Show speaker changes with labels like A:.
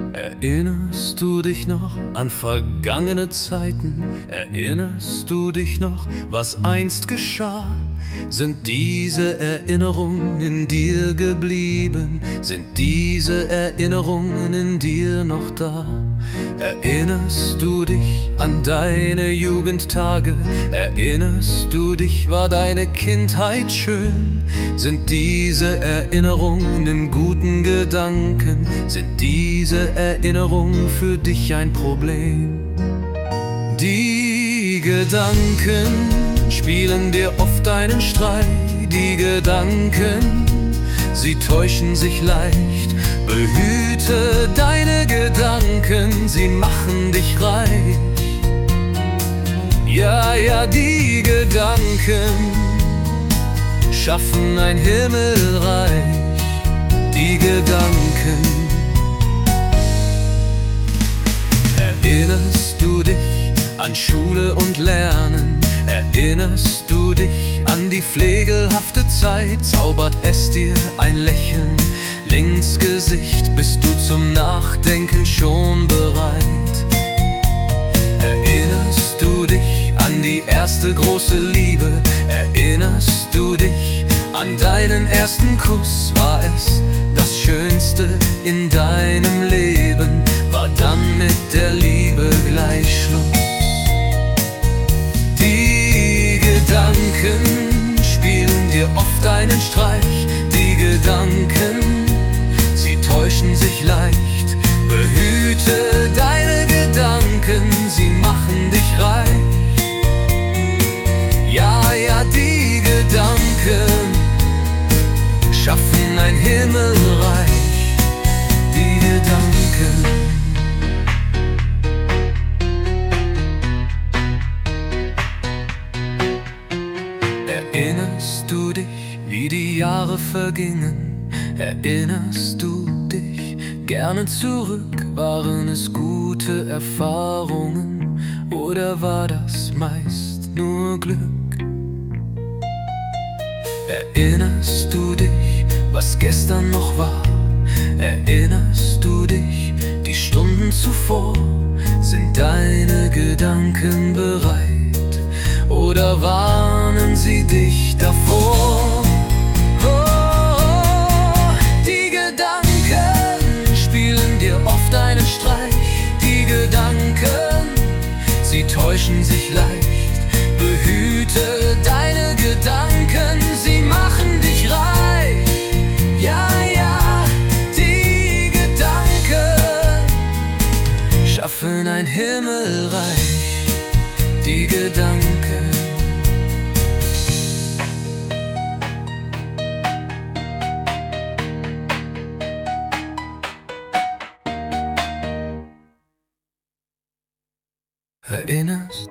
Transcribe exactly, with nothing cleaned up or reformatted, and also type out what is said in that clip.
A: Erinnerst du dich noch an vergangene Zeiten? Erinnerst du dich noch, was einst geschah? Sind diese Erinnerungen in dir geblieben? Sind diese Erinnerungen in dir noch da? Erinnerst du dich an deine Jugendtage? Erinnerst du dich, war deine Kindheit schön? Sind diese Erinnerungen in guten Gedanken? Sind diese Erinnerungen für dich ein Problem? Die Gedanken spielen dir oft einen Streich. Die Gedanken, sie täuschen sich leicht. Behüte deine Gedanken, sie machen dich reich. Ja, ja, die Gedanken schaffen ein Himmelreich. Die Gedanken. Erinnerst du dich an Schule und Lernen? Erinnerst du dich an die pflegelhafte Zeit? Zaubert es dir ein Lächeln ins Gesicht? Bist du zum Nachdenken schon bereit? Erinnerst du dich an die erste große Liebe? Erinnerst du dich an deinen ersten Kuss? War es das Schönste in deinem Leben? War dann mit der Liebe gleich Schluss? Die Gedanken spielen dir oft einen Streich. Die Gedanken, sie täuschen sich leicht. Behüte deine Gedanken, sie machen dich reich. Ja, ja, die Gedanken schaffen ein Himmelreich. Die Gedanken. Erinnerst du dich, wie die Jahre vergingen? Erinnerst du dich gerne zurück? Waren es gute Erfahrungen oder war das meist nur Glück? Erinnerst du dich, was gestern noch war? Erinnerst du dich, die Stunden zuvor? Sind deine Gedanken bereit? Oder warnen sie dich davor? Oh, die Gedanken spielen dir oft einen Streich. Die Gedanken, sie täuschen sich leicht. Behüte deine Gedanken, sie machen dich reich. Ja, ja, die Gedanken schaffen ein Himmelreich. Die Gedanken. Erinnerst